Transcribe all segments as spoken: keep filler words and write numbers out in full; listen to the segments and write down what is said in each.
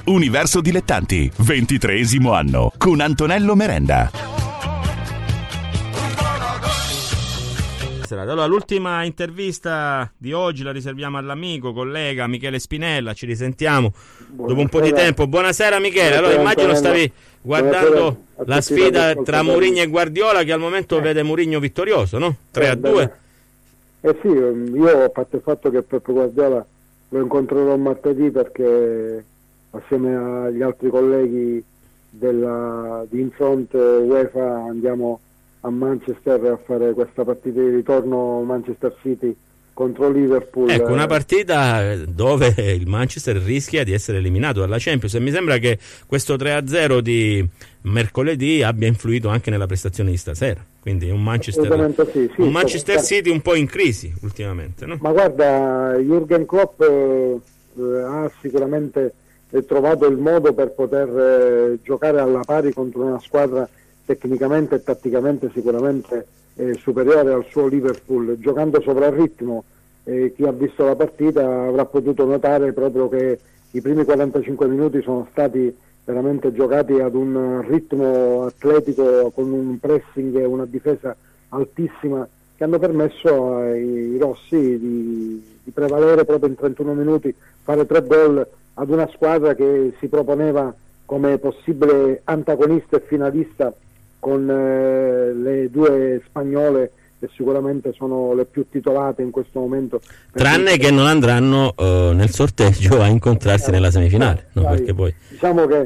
Universo Dilettanti, ventitreesimo anno, con Antonello Merenda. Allora, l'ultima intervista di oggi la riserviamo all'amico, collega Michele Spinella. Ci risentiamo Buonasera. dopo un po' di tempo. Buonasera Michele. Allora, immagino stavi guardando la sfida tra Mourinho e Guardiola, che al momento eh. vede Mourinho vittorioso, no? tre a due. Eh sì, io ho fatto il fatto che Pep Guardiola lo incontrerò martedì, perché assieme agli altri colleghi della, di Infront UEFA andiamo a Manchester a fare questa partita di ritorno, Manchester City contro Liverpool. Ecco, una partita dove il Manchester rischia di essere eliminato dalla Champions, e mi sembra che questo tre a zero di mercoledì abbia influito anche nella prestazione di stasera, quindi un Manchester, sì, sì, un Manchester sì. City un po' in crisi ultimamente, no? Ma guarda, Jürgen Klopp eh, ha sicuramente trovato il modo per poter eh, giocare alla pari contro una squadra tecnicamente e tatticamente sicuramente eh, superiore al suo Liverpool, giocando sopra il ritmo. Eh, chi ha visto la partita avrà potuto notare proprio che i primi quarantacinque minuti sono stati veramente giocati ad un ritmo atletico, con un pressing e una difesa altissima, che hanno permesso ai rossi di, di prevalere proprio in trentuno minuti, fare tre gol ad una squadra che si proponeva come possibile antagonista e finalista con eh, le due spagnole, che sicuramente sono le più titolate in questo momento. Tranne che non andranno uh, nel sorteggio a incontrarsi eh, nella semifinale. No, dai, perché poi... Diciamo che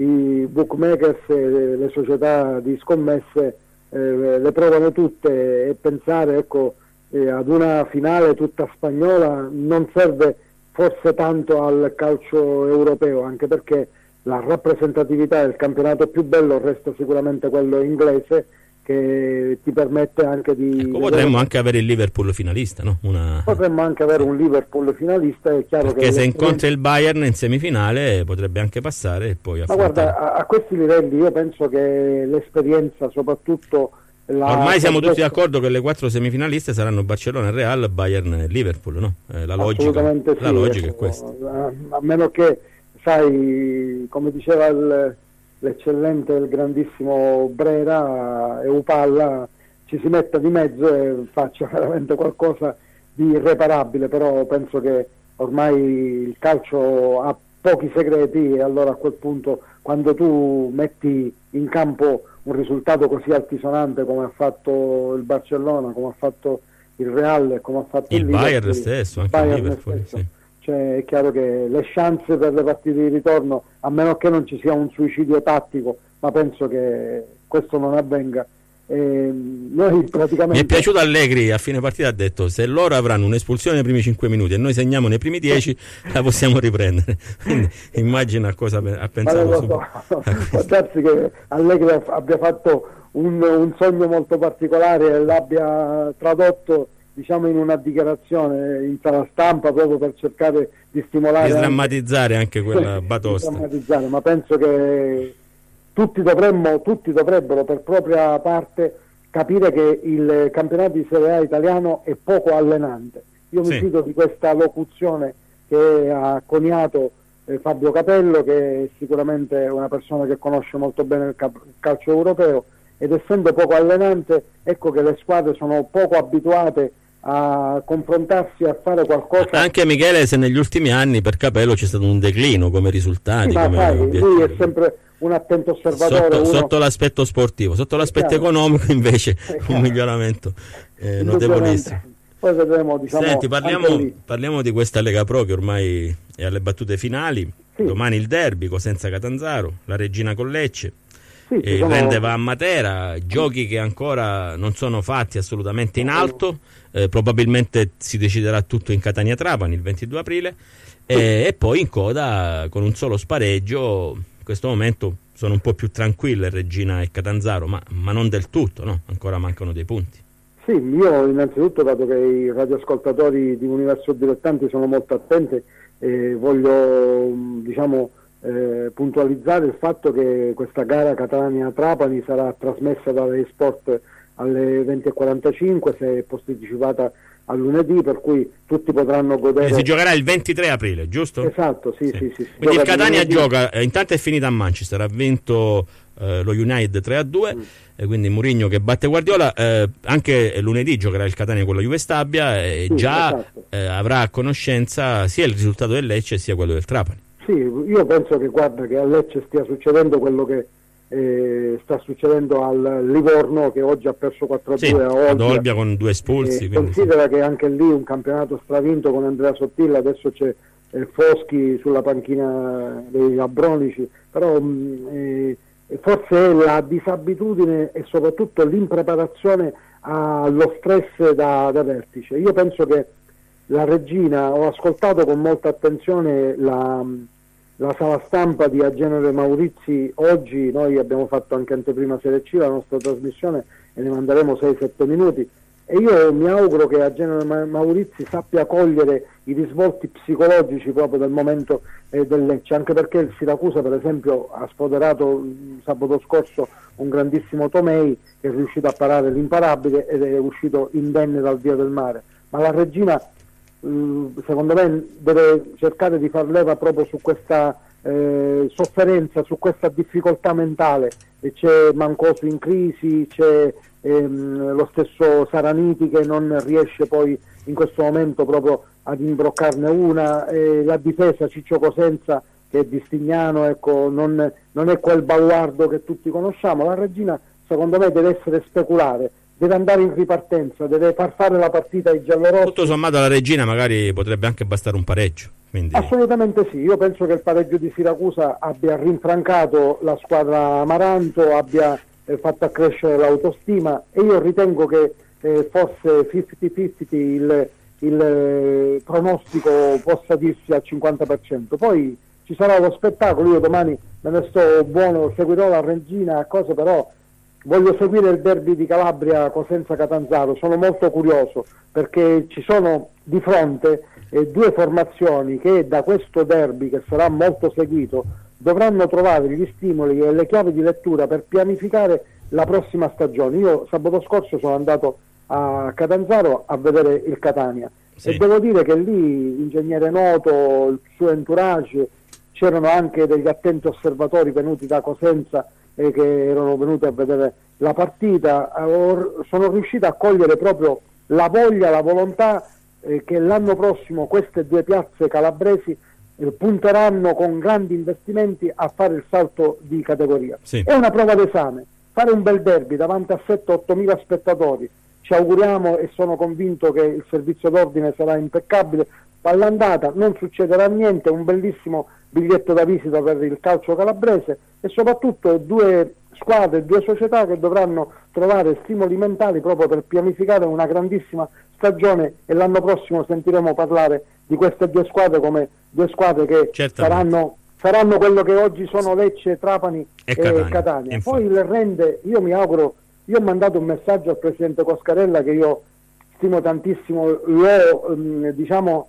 i bookmakers e le società di scommesse eh, le provano tutte, e pensare ecco, eh, ad una finale tutta spagnola non serve forse tanto al calcio europeo, anche perché la rappresentatività del campionato più bello resta sicuramente quello inglese, che ti permette anche di... Ecco, potremmo anche avere il Liverpool finalista, no? Una... Potremmo anche avere un Liverpool finalista, è chiaro. Perché che se incontra il Bayern in semifinale potrebbe anche passare e poi affrontare. Ma guarda, a, a questi livelli io penso che l'esperienza, soprattutto... La... Ormai siamo tutti d'accordo che le quattro semifinaliste saranno Barcellona, Real, Bayern e Liverpool, no? Eh, la logica, sì, la logica ecco, è questa. A, a meno che, sai, come diceva il, l'eccellente e il grandissimo Brera, e Upalla ci si metta di mezzo e faccia veramente qualcosa di irreparabile, però penso che ormai il calcio ha pochi segreti, e allora a quel punto, quando tu metti in campo un risultato così altisonante come ha fatto il Barcellona, come ha fatto il Real, come ha fatto il, il Bayern stesso, anche Bayern il Liverpool, stesso. Sì. Cioè, è chiaro che le chance per le partite di ritorno, a meno che non ci sia un suicidio tattico, ma penso che questo non avvenga. E noi praticamente... Mi è piaciuto Allegri, a fine partita ha detto: se loro avranno un'espulsione nei primi cinque minuti e noi segniamo nei primi dieci, la possiamo riprendere. Quindi immagina a cosa ha pensato. So. Può darsi che Allegri abbia fatto un, un sogno molto particolare e l'abbia tradotto, diciamo, in una dichiarazione in sala stampa, proprio per cercare di stimolare, di drammatizzare anche, anche quella batosta. Di drammatizzare, ma penso che tutti dovremmo, tutti dovrebbero per propria parte capire che il campionato di Serie A italiano è poco allenante. Io mi sì. fido di questa locuzione che ha coniato eh, Fabio Capello, che è sicuramente una persona che conosce molto bene il, cap- il calcio europeo, ed essendo poco allenante, ecco che le squadre sono poco abituate a confrontarsi, a fare qualcosa. Anche Michele, se negli ultimi anni per Capello c'è stato un declino come risultati, sì, come sai, lui è sempre un attento osservatore. Sotto, uno... sotto l'aspetto sportivo, sotto l'aspetto economico invece un miglioramento eh, notevolissimo. Poi vedremo, diciamo, Senti, parliamo, parliamo di questa Lega Pro che ormai è alle battute finali. Sì. Domani il derby, Cosenza Catanzaro, la Regina con Lecce. Sì, e il sono... Rende va a Matera, giochi che ancora non sono fatti assolutamente in alto, eh, probabilmente si deciderà tutto in Catania Trapani il ventidue aprile, sì. e, e poi in coda con un solo spareggio. In questo momento sono un po' più tranquille Regina e Catanzaro, ma, ma non del tutto, no? Ancora mancano dei punti. Sì, io innanzitutto, dato che i radioascoltatori di Universo Dilettanti sono molto attenti, eh, voglio diciamo Eh, puntualizzare il fatto che questa gara Catania-Trapani sarà trasmessa da Rai Sport alle venti e quarantacinque, se è posticipata a lunedì, per cui tutti potranno godere. E si giocherà il ventitré aprile, giusto? Esatto, sì, sì, sì. sì, sì. Quindi il Catania gioca, eh, intanto è finita a Manchester, ha vinto eh, lo United tre a due, mm. e quindi Mourinho che batte Guardiola, eh, anche lunedì giocherà il Catania con la Juve Stabia e sì, già esatto. eh, avrà a conoscenza sia il risultato del Lecce sia quello del Trapani. Sì, io penso che guarda che a Lecce stia succedendo quello che Eh, sta succedendo al Livorno, che oggi ha perso quattro a due, sì, a Olbia, ad Olbia con due espulsi, eh, considera sì. che anche lì un campionato stravinto con Andrea Sottilla, adesso c'è eh, Foschi sulla panchina dei Abronici, però mh, eh, forse è la disabitudine e soprattutto l'impreparazione allo stress da, da vertice. Io penso che la Regina, ho ascoltato con molta attenzione la la sala stampa di Agenere Maurizi oggi, noi abbiamo fatto anche anteprima Serie C, la nostra trasmissione, e ne manderemo sei sette minuti, e io mi auguro che Agenere Maurizi sappia cogliere i risvolti psicologici proprio del momento eh, del Lecce, anche perché il Siracusa per esempio ha sfoderato mh, sabato scorso un grandissimo Tomei che è riuscito a parare l'imparabile ed è uscito indenne dal via del mare, ma la Regina secondo me deve cercare di far leva proprio su questa eh, sofferenza, su questa difficoltà mentale. E c'è Mancosu in crisi, c'è ehm, lo stesso Saraniti che non riesce poi in questo momento proprio ad imbroccarne una, e la difesa Ciccio Cosenza che è di Stignano, ecco, non, non è quel baluardo che tutti conosciamo. La Regina secondo me deve essere speculare, deve andare in ripartenza, deve far fare la partita ai giallorossi. Tutto sommato alla Regina magari potrebbe anche bastare un pareggio. Quindi... Assolutamente sì, io penso che il pareggio di Siracusa abbia rinfrancato la squadra Amaranto, abbia eh, fatto accrescere l'autostima, e io ritengo che eh, forse cinquanta cinquanta il, il eh, pronostico possa dirsi al cinquanta per cento. Poi ci sarà lo spettacolo, io domani me ne sto buono, seguirò la Regina a cose, però voglio seguire il derby di Calabria Cosenza Catanzaro, sono molto curioso perché ci sono di fronte eh, due formazioni che da questo derby, che sarà molto seguito, dovranno trovare gli stimoli e le chiavi di lettura per pianificare la prossima stagione. Io sabato scorso sono andato a Catanzaro a vedere il Catania, sì. E devo dire che lì Ingegnere Noto, il suo entourage, c'erano anche degli attenti osservatori venuti da Cosenza e che erano venuti a vedere la partita. Sono riuscito a cogliere proprio la voglia, la volontà eh, che l'anno prossimo queste due piazze calabresi eh, punteranno con grandi investimenti a fare il salto di categoria. Sì. È una prova d'esame, fare un bel derby davanti a sette otto mila spettatori, ci auguriamo e sono convinto che il servizio d'ordine sarà impeccabile. All'andata non succederà niente, un bellissimo biglietto da visita per il calcio calabrese, e soprattutto due squadre, due società che dovranno trovare stimoli mentali proprio per pianificare una grandissima stagione, e l'anno prossimo sentiremo parlare di queste due squadre come due squadre che saranno, saranno quello che oggi sono Lecce, Trapani e, e Catania. Catania. Poi il rende, io mi auguro, io ho mandato un messaggio al presidente Coscarella che io stimo tantissimo, l'ho ehm, diciamo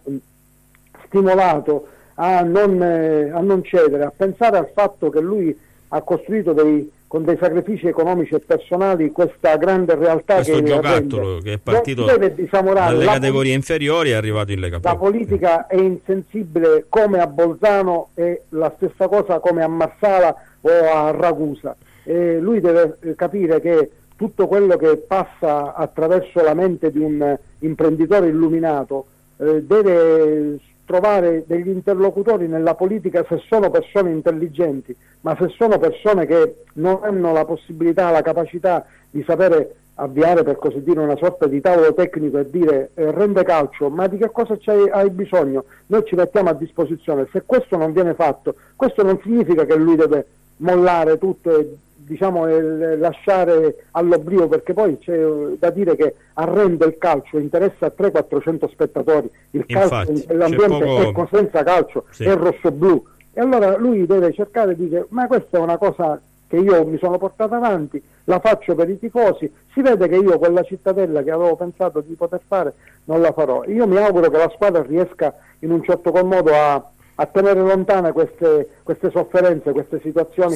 stimolato a non, eh, a non cedere, a pensare al fatto che lui ha costruito dei, con dei sacrifici economici e personali questa grande realtà. Questo che giocattolo che è partito dalle categorie inferiori è arrivato in Lega Pro. La politica è insensibile come a Bolzano e la stessa cosa come a Marsala o a Ragusa, e lui deve capire che tutto quello che passa attraverso la mente di un imprenditore illuminato eh, deve trovare degli interlocutori nella politica, se sono persone intelligenti, ma se sono persone che non hanno la possibilità, la capacità di sapere avviare, per così dire, una sorta di tavolo tecnico e dire eh, rende calcio, ma di che cosa c'hai, hai bisogno? Noi ci mettiamo a disposizione. Se questo non viene fatto, questo non significa che lui deve mollare tutto e diciamo eh, lasciare all'oblio, perché poi c'è da dire che arrende il calcio interessa a trecento quattrocento spettatori, il calcio, infatti, l'ambiente poco... è Cosenza Calcio, sì. È rosso-blu, e allora lui deve cercare di dire ma questa è una cosa che io mi sono portato avanti, la faccio per i tifosi, si vede che io quella cittadella che avevo pensato di poter fare non la farò. Io mi auguro che la squadra riesca in un certo qual modo a, a tenere lontane queste, queste sofferenze, queste situazioni, sì. che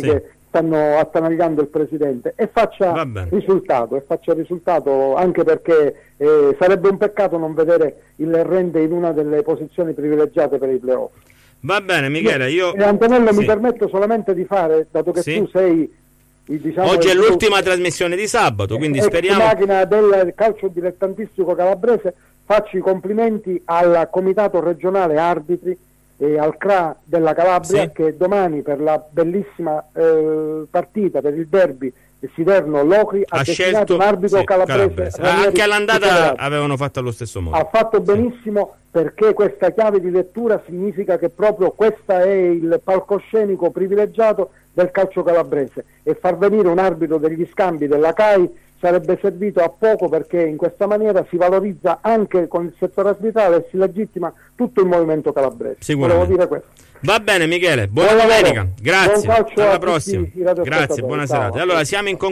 stanno attanagliando il Presidente, e faccia risultato, e faccia risultato anche perché eh, sarebbe un peccato non vedere il Rende in una delle posizioni privilegiate per i playoff. Va bene Michele, io... E Antonello, sì. mi permetto solamente di fare, dato che sì. tu sei... Diciamo, oggi è l'ultima tu, trasmissione di sabato, quindi ex speriamo... macchina del calcio dilettantistico calabrese, faccio i complimenti al Comitato Regionale Arbitri e al C R A della Calabria, sì. che domani per la bellissima eh, partita, per il derby Siderno-Locri ha, ha scelto un arbitro sì, calabrese, calabrese. Anche all'andata avevano fatto allo stesso modo. Ha fatto benissimo, sì. perché questa chiave di lettura significa che proprio questo è il palcoscenico privilegiato del calcio calabrese, e far venire un arbitro degli scambi della C A I sarebbe servito a poco, perché in questa maniera si valorizza anche con il settore arbitrale e si legittima tutto il movimento calabrese. Volevo dire questo. Va bene Michele, buona buon domenica, grazie, buon alla prossima, grazie, buona serata. Allora siamo in